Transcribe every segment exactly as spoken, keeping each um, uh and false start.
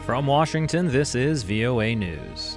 From Washington, this is V O A News.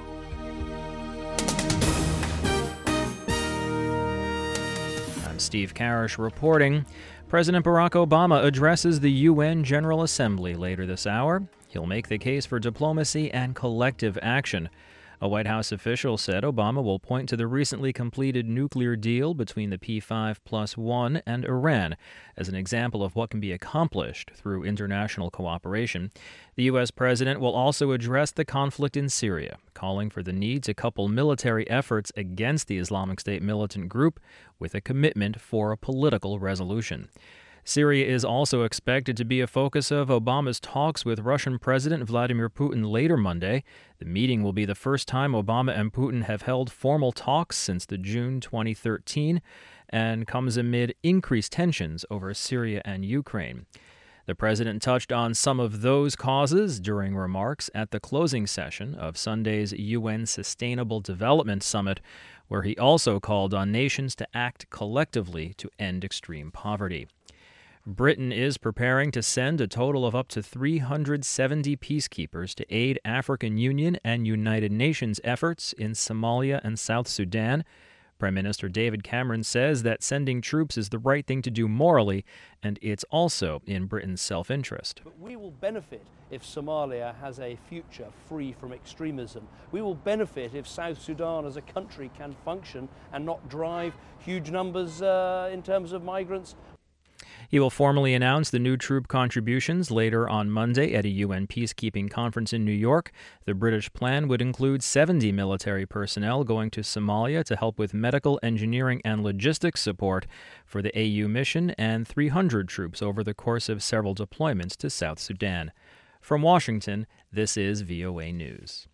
I'm Steve Karish reporting. President Barack Obama addresses the U N General Assembly later this hour. He'll make the case for diplomacy and collective action. A White House official said Obama will point to the recently completed nuclear deal between the P five plus one and Iran as an example of what can be accomplished through international cooperation. The U S president will also address the conflict in Syria, calling for the need to couple military efforts against the Islamic State militant group with a commitment for a political resolution. Syria is also expected to be a focus of Obama's talks with Russian President Vladimir Putin later Monday. The meeting will be the first time Obama and Putin have held formal talks since the June twenty thirteen and comes amid increased tensions over Syria and Ukraine. The president touched on some of those causes during remarks at the closing session of Sunday's U N Sustainable Development Summit, where he also called on nations to act collectively to end extreme poverty. Britain is preparing to send a total of up to three hundred seventy peacekeepers to aid African Union and United Nations efforts in Somalia and South Sudan. Prime Minister David Cameron says that sending troops is the right thing to do morally, and it's also in Britain's self-interest. But we will benefit if Somalia has a future free from extremism. We will benefit if South Sudan as a country can function and not drive huge numbers uh, in terms of migrants. He will formally announce the new troop contributions later on Monday at a U N peacekeeping conference in New York. The British plan would include seventy military personnel going to Somalia to help with medical, engineering, and logistics support for the A U mission, and three hundred troops over the course of several deployments to South Sudan. From Washington, this is V O A News.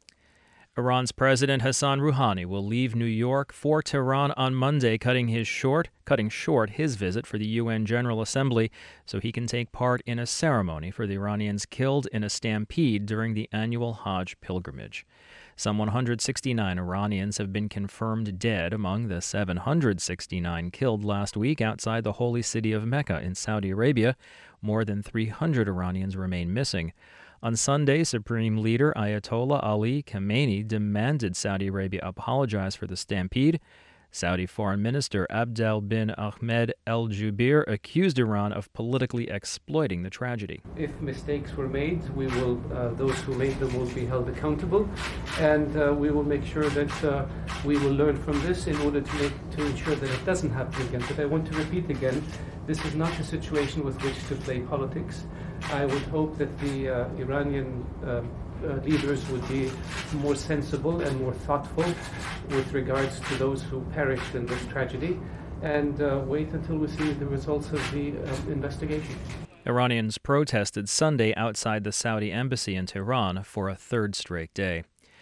Iran's President Hassan Rouhani will leave New York for Tehran on Monday, cutting his short, cutting short his visit for the U N General Assembly so he can take part in a ceremony for the Iranians killed in a stampede during the annual Hajj pilgrimage. Some one hundred sixty-nine Iranians have been confirmed dead among the seven hundred sixty-nine killed last week outside the holy city of Mecca in Saudi Arabia. More than three hundred Iranians remain missing. On Sunday, Supreme Leader Ayatollah Ali Khamenei demanded Saudi Arabia apologize for the stampede. Saudi Foreign Minister Abdel bin Ahmed Al Jubeir accused Iran of politically exploiting the tragedy. If mistakes were made, we will, uh, those who made them will be held accountable, and uh, we will make sure that uh, we will learn from this in order to make to ensure that it doesn't happen again. But I want to repeat again, this is not a situation with which to play politics. I would hope that the uh, Iranian uh, uh, leaders would be more sensible and more thoughtful with regards to those who perished in this tragedy, and uh, wait until we see the results of the uh, investigation. Iranians protested Sunday outside the Saudi embassy in Tehran for a third straight day.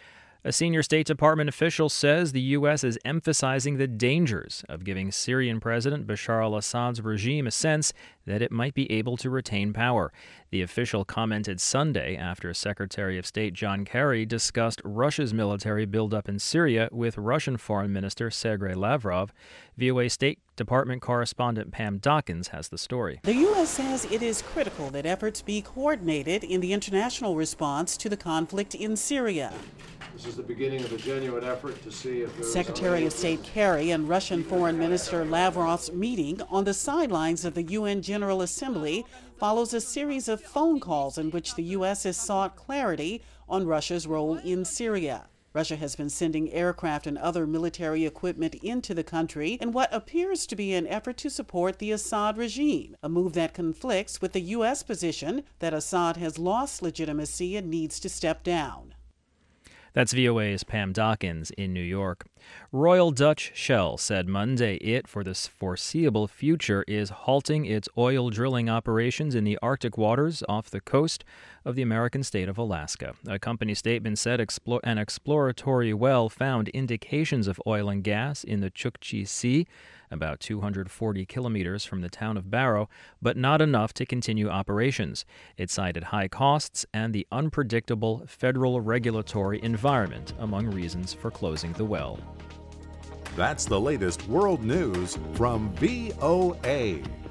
A senior State Department official says the U S is emphasizing the dangers of giving Syrian President Bashar al-Assad's regime a sense that it might be able to retain power. The official commented Sunday after Secretary of State John Kerry discussed Russia's military buildup in Syria with Russian Foreign Minister Sergei Lavrov. V O A State Department correspondent Pam Dawkins has the story. The U S says it is critical that efforts be coordinated in the international response to the conflict in Syria. This is the beginning of a genuine effort to see if there Secretary of State Kerry and Russian Foreign Minister Lavrov's meeting on the sidelines of the U N General Assembly follows a series of phone calls in which the U S has sought clarity on Russia's role in Syria. Russia has been sending aircraft and other military equipment into the country in what appears to be an effort to support the Assad regime, a move that conflicts with the U S position that Assad has lost legitimacy and needs to step down. That's V O A's Pam Dawkins in New York. Royal Dutch Shell said Monday it, for the foreseeable future, is halting its oil drilling operations in the Arctic waters off the coast of the American state of Alaska. A company statement said explo- an exploratory well found indications of oil and gas in the Chukchi Sea, about two hundred forty kilometers from the town of Barrow, but not enough to continue operations. It cited high costs and the unpredictable federal regulatory environment among reasons for closing the well. That's the latest world news from V O A.